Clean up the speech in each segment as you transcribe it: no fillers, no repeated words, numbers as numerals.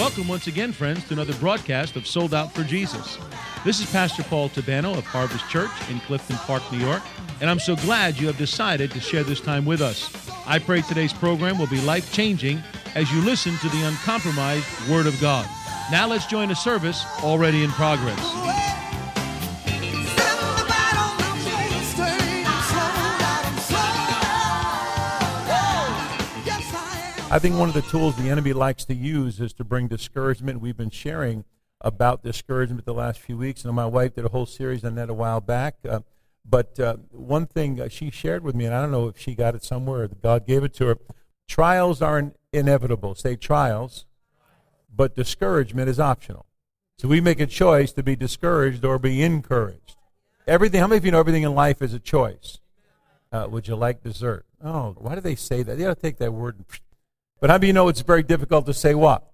Welcome once again, friends, to another broadcast of Sold Out for Jesus. This is Pastor Paul Tabano of Harvest Church in Clifton Park, New York, and I'm so glad you have decided to share this time with us. I pray today's program will be life-changing as you listen to the uncompromised Word of God. Now let's join a service already in progress. I think one of the tools the enemy likes to use is to bring discouragement. We've been sharing about discouragement the last few weeks, and my wife did a whole series on that a while back. But one thing she shared with me, and I don't know if she got it somewhere or God gave it to her, trials are inevitable. Say trials, but discouragement is optional. So we make a choice to be discouraged or be encouraged. Everything. How many of you know everything in life is a choice? Would you like dessert? Oh, why do they say that? They ought to take that word and... But how do you know it's very difficult to say what?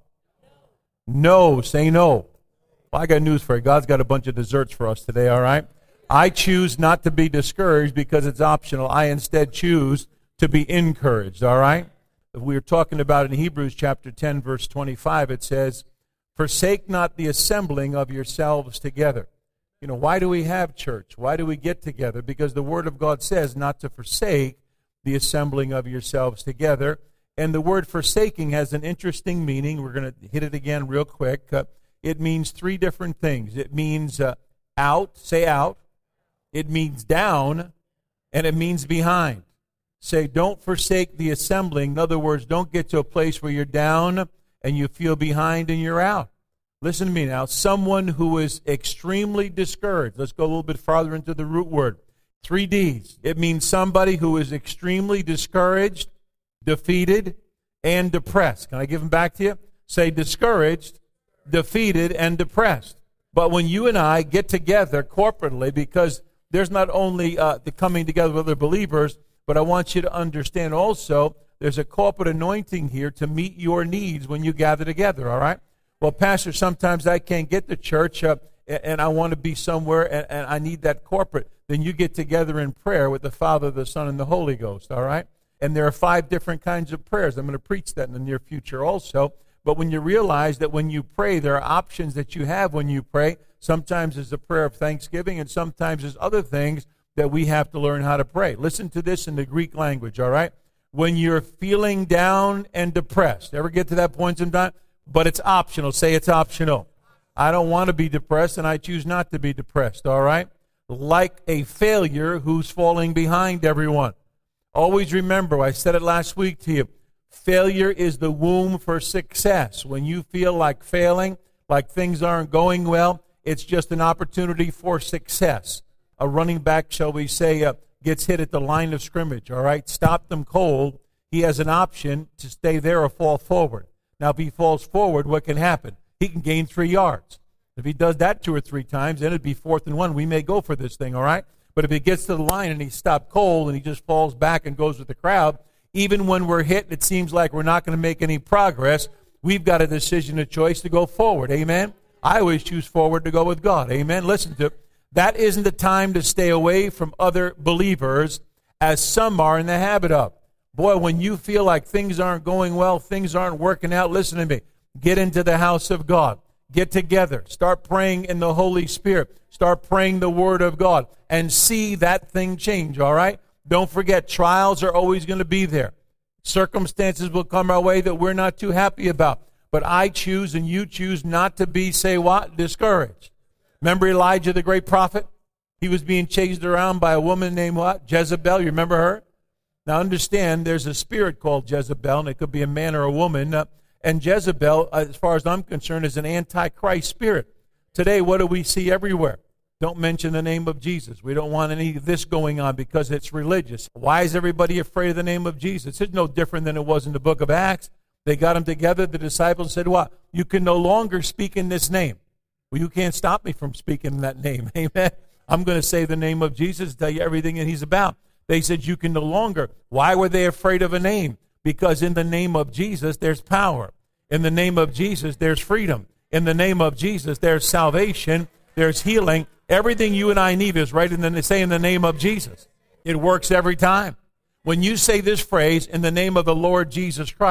No. Say no. Well, I got news for you. God's got a bunch of desserts for us today, all right? I choose not to be discouraged because it's optional. I instead choose to be encouraged, all right? We were talking about in Hebrews chapter 10, verse 25, it says, "Forsake not the assembling of yourselves together." You know, why do we have church? Why do we get together? Because the Word of God says not to forsake the assembling of yourselves together. And the word forsaking has an interesting meaning. We're going to hit it again real quick. It means three different things. It means out, say out. It means down, and it means behind. Say, don't forsake the assembling. In other words, don't get to a place where you're down and you feel behind and you're out. Listen to me now. Someone who is extremely discouraged. Let's go a little bit farther into the root word. 3 Ds. It means somebody who is extremely discouraged, defeated, and depressed. Can I give them back to you? Say discouraged, defeated, and depressed. But when you and I get together corporately, because there's not only the coming together with other believers, but I want you to understand also there's a corporate anointing here to meet your needs when you gather together, all right? Well, Pastor, sometimes I can't get to church and I want to be somewhere and I need that corporate. Then you get together in prayer with the Father, the Son, and the Holy Ghost, all right? And there are 5 different kinds of prayers. I'm going to preach that in the near future also. But when you realize that when you pray, there are options that you have when you pray. Sometimes it's a prayer of thanksgiving, and sometimes there's other things that we have to learn how to pray. Listen to this in the Greek language, all right? When you're feeling down and depressed. Ever get to that point sometime? But it's optional. Say it's optional. I don't want to be depressed, and I choose not to be depressed, all right? Like a failure who's falling behind everyone. Always remember, I said it last week to you, failure is the womb for success. When you feel like failing, like things aren't going well, it's just an opportunity for success. A running back, shall we say, gets hit at the line of scrimmage, all right? Stop them cold. He has an option to stay there or fall forward. Now, if he falls forward, what can happen? He can gain 3 yards. If he does that 2 or 3 times, then it'd be 4th and 1. We may go for this thing, all right? But if he gets to the line and he's stopped cold and he just falls back and goes with the crowd, even when we're hit and it seems like we're not going to make any progress, we've got a decision, a choice to go forward. Amen? I always choose forward to go with God. Amen? Listen to it. That isn't the time to stay away from other believers, as some are in the habit of. Boy, when you feel like things aren't going well, things aren't working out, listen to me. Get into the house of God. Get together. Start praying in the Holy Spirit. Start praying the Word of God and see that thing change, all right? Don't forget, trials are always going to be there. Circumstances will come our way that we're not too happy about. But I choose and you choose not to be, say what? Discouraged. Remember Elijah, the great prophet? He was being chased around by a woman named what? Jezebel. You remember her? Now understand, there's a spirit called Jezebel, and it could be a man or a woman. And Jezebel, as far as I'm concerned, is an antichrist spirit. Today, what do we see everywhere? Don't mention the name of Jesus. We don't want any of this going on because it's religious. Why is everybody afraid of the name of Jesus? It's no different than it was in the book of Acts. They got them together, the disciples said, what? You can no longer speak in this name. Well, you can't stop me from speaking in that name. Amen. I'm going to say the name of Jesus, tell you everything that he's about. They said you can no longer. Why were they afraid of a name? Because in the name of Jesus, there's power. In the name of Jesus, there's freedom. In the name of Jesus, there's salvation, there's healing. Everything you and I need is right in the name of Jesus. It works every time. When you say this phrase, in the name of the Lord Jesus Christ,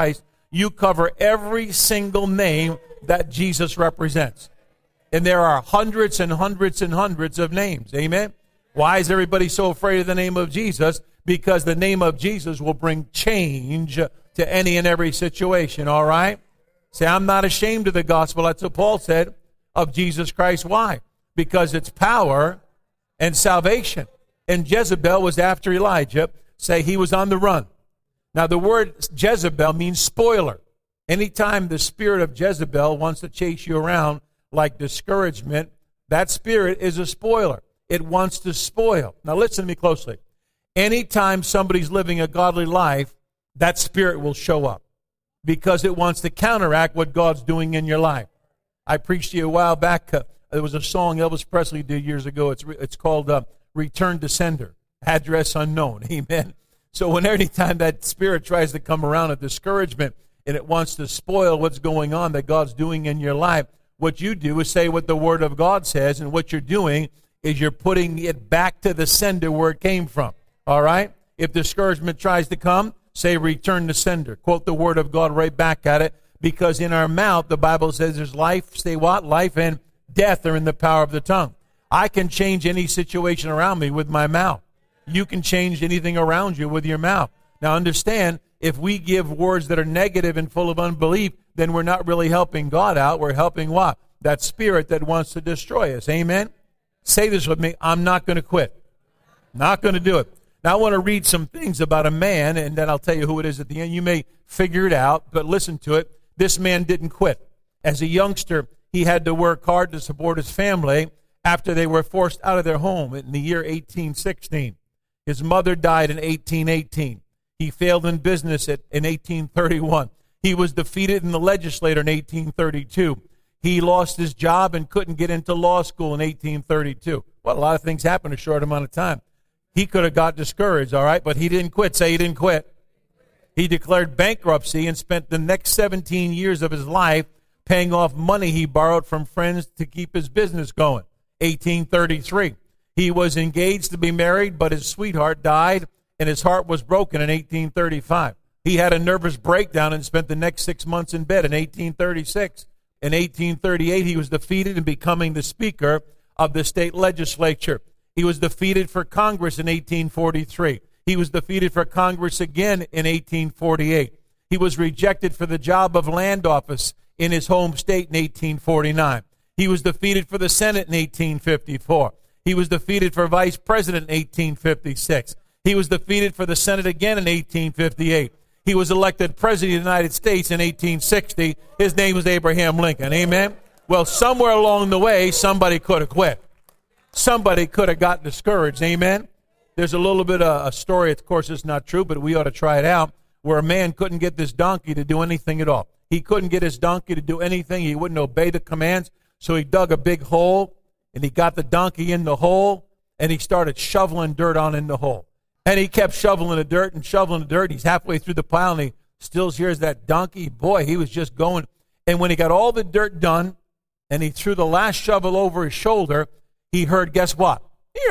you cover every single name that Jesus represents. And there are hundreds and hundreds and hundreds of names. Amen? Why is everybody so afraid of the name of Jesus? Because the name of Jesus will bring change to any and every situation, all right? Say, I'm not ashamed of the gospel. That's what Paul said of Jesus Christ. Why? Because it's power and salvation. And Jezebel was after Elijah. Say, he was on the run. Now, the word Jezebel means spoiler. Anytime the spirit of Jezebel wants to chase you around like discouragement, that spirit is a spoiler. It wants to spoil. Now, listen to me closely. Anytime somebody's living a godly life, that spirit will show up because it wants to counteract what God's doing in your life. I preached to you a while back. There was a song Elvis Presley did years ago. It's called Return to Sender, Address Unknown. Amen. So anytime that spirit tries to come around, a discouragement, and it wants to spoil what's going on that God's doing in your life, what you do is say what the Word of God says, and what you're doing is you're putting it back to the sender where it came from. All right? If discouragement tries to come, say return to sender. Quote the Word of God right back at it, because in our mouth, the Bible says there's life, say what? Life and death are in the power of the tongue. I can change any situation around me with my mouth. You can change anything around you with your mouth. Now understand, if we give words that are negative and full of unbelief, then we're not really helping God out. We're helping what? That spirit that wants to destroy us. Amen? Say this with me. I'm not going to quit. Not going to do it. Now I want to read some things about a man, and then I'll tell you who it is at the end. You may figure it out, but listen to it. This man didn't quit. As a youngster, he had to work hard to support his family after they were forced out of their home in the year 1816. His mother died in 1818. He failed in business in 1831. He was defeated in the legislature in 1832. He lost his job and couldn't get into law school in 1832. Well, a lot of things happened in a short amount of time. He could have got discouraged, all right, but he didn't quit. Say he didn't quit. He declared bankruptcy and spent the next 17 years of his life paying off money he borrowed from friends to keep his business going. 1833. He was engaged to be married, but his sweetheart died, and his heart was broken in 1835. He had a nervous breakdown and spent the next 6 months in bed in 1836. In 1838, he was defeated in becoming the Speaker of the state legislature. He was defeated for Congress in 1843. He was defeated for Congress again in 1848. He was rejected for the job of land office in his home state in 1849. He was defeated for the Senate in 1854. He was defeated for vice president in 1856. He was defeated for the Senate again in 1858. He was elected president of the United States in 1860. His name was Abraham Lincoln. Amen? Well, somewhere along the way, somebody could have quit. Somebody could have got discouraged. Amen? There's a little bit of a story, of course it's not true, but we ought to try it out, where a man couldn't get this donkey to do anything at all. He couldn't get his donkey to do anything. He wouldn't obey the commands, so he dug a big hole, and he got the donkey in the hole, and he started shoveling dirt on in the hole. And he kept shoveling the dirt and shoveling the dirt. He's halfway through the pile, and he still hears that donkey. Boy, he was just going. And when he got all the dirt done, and he threw the last shovel over his shoulder, he heard, guess what?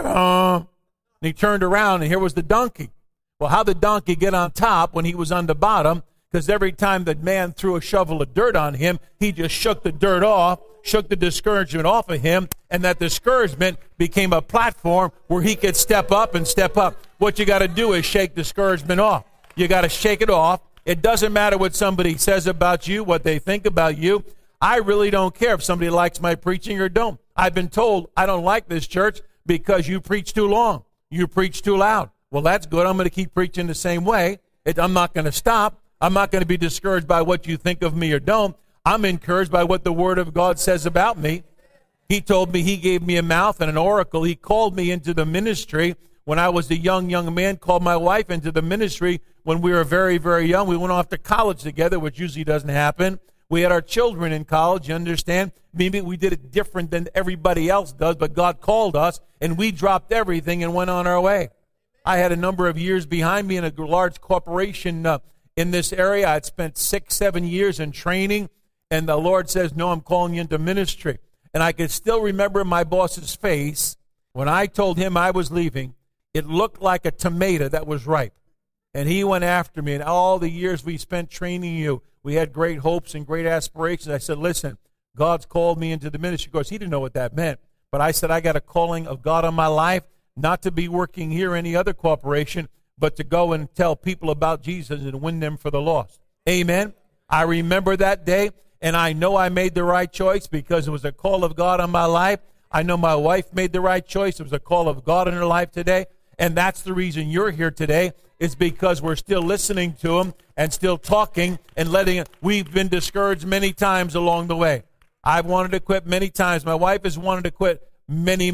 And he turned around, and here was the donkey. Well, how did the donkey get on top when he was on the bottom? Because every time the man threw a shovel of dirt on him, he just shook the dirt off, shook the discouragement off of him, and that discouragement became a platform where he could step up and step up. What you got to do is shake discouragement off. You got to shake it off. It doesn't matter what somebody says about you, what they think about you. I really don't care if somebody likes my preaching or don't. I've been told I don't like this church because you preach too long. You preach too loud. Well, that's good. I'm going to keep preaching the same way. I'm not going to stop. I'm not going to be discouraged by what you think of me or don't. I'm encouraged by what the Word of God says about me. He told me, He gave me a mouth and an oracle. He called me into the ministry when I was a young man, called my wife into the ministry when we were very, very young. We went off to college together, which usually doesn't happen. We had our children in college, you understand? Maybe we did it different than everybody else does, but God called us, and we dropped everything and went on our way. I had a number of years behind me in a large corporation in this area. I'd spent 6-7 years in training, and the Lord says, no, I'm calling you into ministry. And I can still remember my boss's face when I told him I was leaving. It looked like a tomato that was ripe. And he went after me. And all the years we spent training you, we had great hopes and great aspirations. I said, listen, God's called me into the ministry. Of course, he didn't know what that meant. But I said, I got a calling of God on my life, not to be working here or any other corporation, but to go and tell people about Jesus and win them for the lost. Amen. I remember that day, and I know I made the right choice because it was a call of God on my life. I know my wife made the right choice. It was a call of God in her life today. And that's the reason you're here today, is because we're still listening to him and still talking and letting it. We've been discouraged many times along the way. I've wanted to quit many times. My wife has wanted to quit many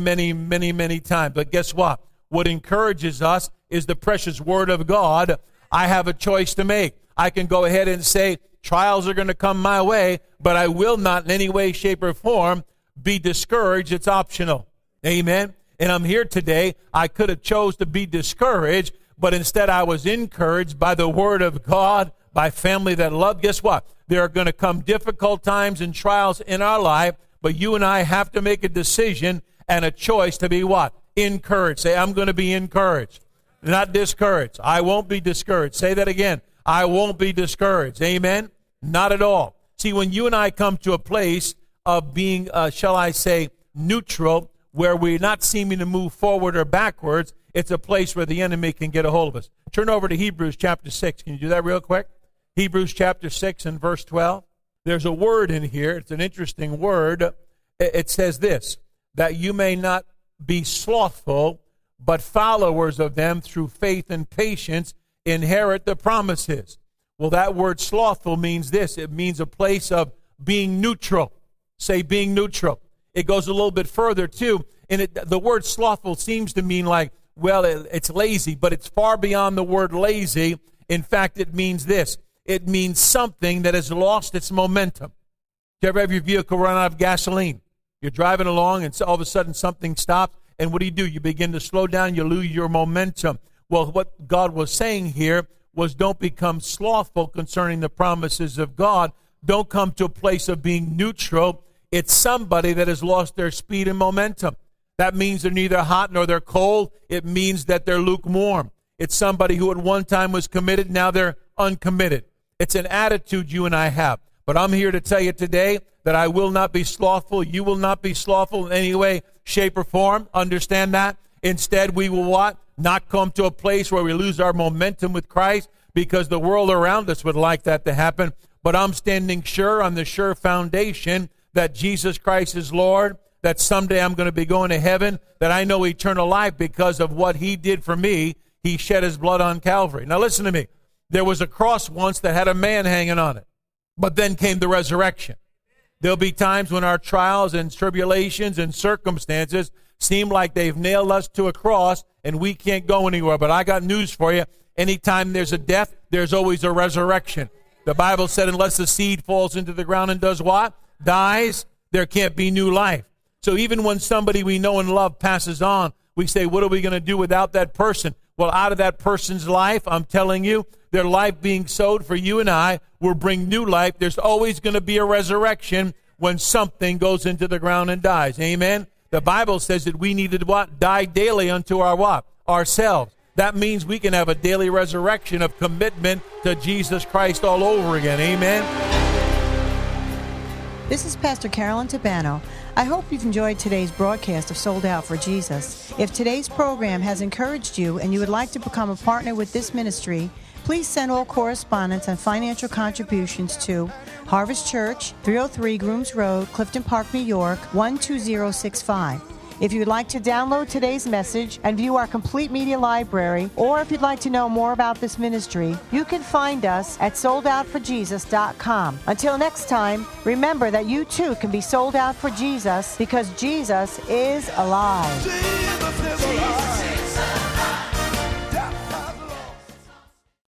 times. But guess what? What encourages us is the precious word of God. I have a choice to make. I can go ahead and say, trials are going to come my way, but I will not in any way, shape, or form be discouraged. It's optional. Amen. And I'm here today. I could have chose to be discouraged, but instead I was encouraged by the word of God, by family that love. Guess what? There are going to come difficult times and trials in our life, but you and I have to make a decision and a choice to be what? Encouraged. Say, I'm going to be encouraged, not discouraged. I won't be discouraged. Say that again. I won't be discouraged. Amen? Not at all. See, when you and I come to a place of being, shall I say, neutral, where we're not seeming to move forward or backwards, it's a place where the enemy can get a hold of us. Turn over to Hebrews chapter 6. Can you do that real quick? Hebrews chapter 6 and verse 12. There's a word in here. It's an interesting word. It says this, that you may not be slothful, but followers of them through faith and patience inherit the promises. Well, that word slothful means this. It means a place of being neutral. Say being neutral. It goes a little bit further, too. And the word slothful seems to mean like, well, it's lazy, but it's far beyond the word lazy. In fact, it means this. It means something that has lost its momentum. Do you ever have your vehicle run out of gasoline? You're driving along, and all of a sudden something stops, and what do? You begin to slow down, you lose your momentum. Well, what God was saying here was don't become slothful concerning the promises of God. Don't come to a place of being neutral. It's somebody that has lost their speed and momentum. That means they're neither hot nor they're cold. It means that they're lukewarm. It's somebody who at one time was committed, now they're uncommitted. It's an attitude you and I have. But I'm here to tell you today that I will not be slothful. You will not be slothful in any way, shape, or form. Understand that? Instead, we will what? Not come to a place where we lose our momentum with Christ, because the world around us would like that to happen. But I'm standing sure on the sure foundation that Jesus Christ is Lord, that someday I'm going to be going to heaven, that I know eternal life because of what he did for me. He shed his blood on Calvary. Now listen to me. There was a cross once that had a man hanging on it, but then came the resurrection. There'll be times when our trials and tribulations and circumstances seem like they've nailed us to a cross and we can't go anywhere. But I got news for you. Anytime there's a death, there's always a resurrection. The Bible said unless the seed falls into the ground and does what? Dies, there can't be new life. So even when somebody we know and love passes on, we say, what are we going to do without that person? Well, out of that person's life, I'm telling you, their life being sowed for you and I will bring new life. There's always going to be a resurrection when something goes into the ground and dies. Amen? The Bible says that we need to what? Die daily unto our what? Ourselves. That means we can have a daily resurrection of commitment to Jesus Christ all over again. Amen? This is Pastor Carolyn Tabano. I hope you've enjoyed today's broadcast of Sold Out for Jesus. If today's program has encouraged you and you would like to become a partner with this ministry, please send all correspondence and financial contributions to Harvest Church, 303 Grooms Road, Clifton Park, New York, 12065. If you'd like to download today's message and view our complete media library, or if you'd like to know more about this ministry, you can find us at soldoutforjesus.com. Until next time, remember that you too can be sold out for Jesus, because Jesus is alive. Jesus is alive.